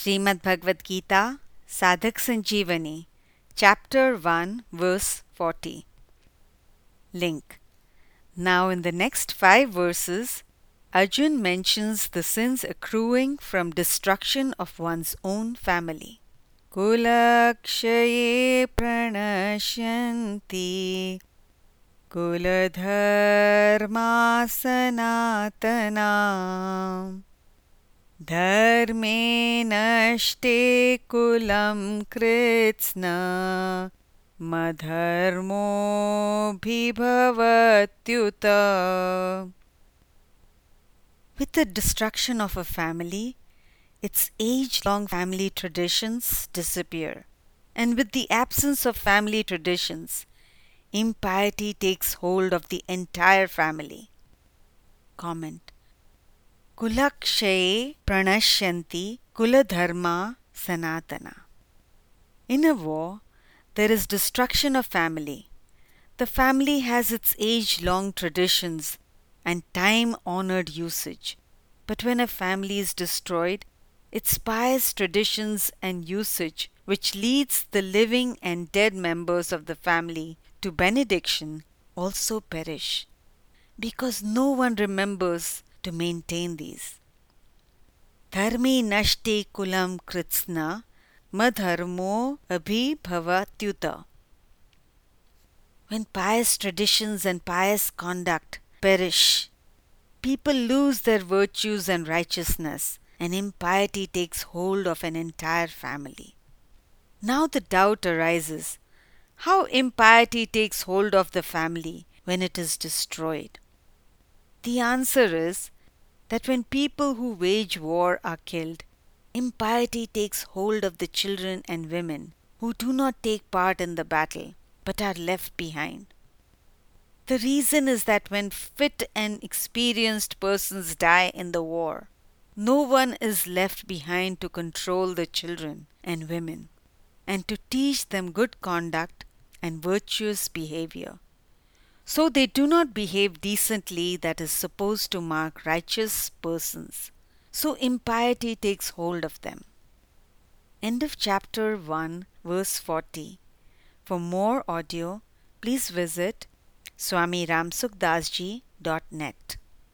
Srimad Bhagavad Gita, Sadhak Sanjeevani, Chapter 1, Verse 40. Link. Now in the next 5 verses, Arjun mentions the sins accruing from destruction of one's own family. Kulakshaye pranashyanti kuladharma sanatana dharme nashte kulam kritsna madharmo bhivavatyuta. With the destruction of a family, its age-long family traditions disappear. And with the absence of family traditions, impiety takes hold of the entire family. Comment. Kulakshaye pranashyanti kuladharma sanatana. In a war, there is destruction of family. The family has its age-long traditions and time-honored usage. But when a family is destroyed, its pious traditions and usage, which leads the living and dead members of the family to benediction, also perish, because no one remembers to maintain these. Dharme nashte kulam kritsna madharmo abhibhavatyuta. When pious traditions and pious conduct perish, people lose their virtues and righteousness, and impiety takes hold of an entire family. Now the doubt arises, how impiety takes hold of the family when it is destroyed? The answer is that when people who wage war are killed, impiety takes hold of the children and women who do not take part in the battle but are left behind. The reason is that when fit and experienced persons die in the war, no one is left behind to control the children and women and to teach them good conduct and virtuous behavior. So they do not behave decently, that is supposed to mark righteous persons. So impiety takes hold of them. End of chapter 1, verse 40. For more audio, please visit swamiramsukhdasji.net.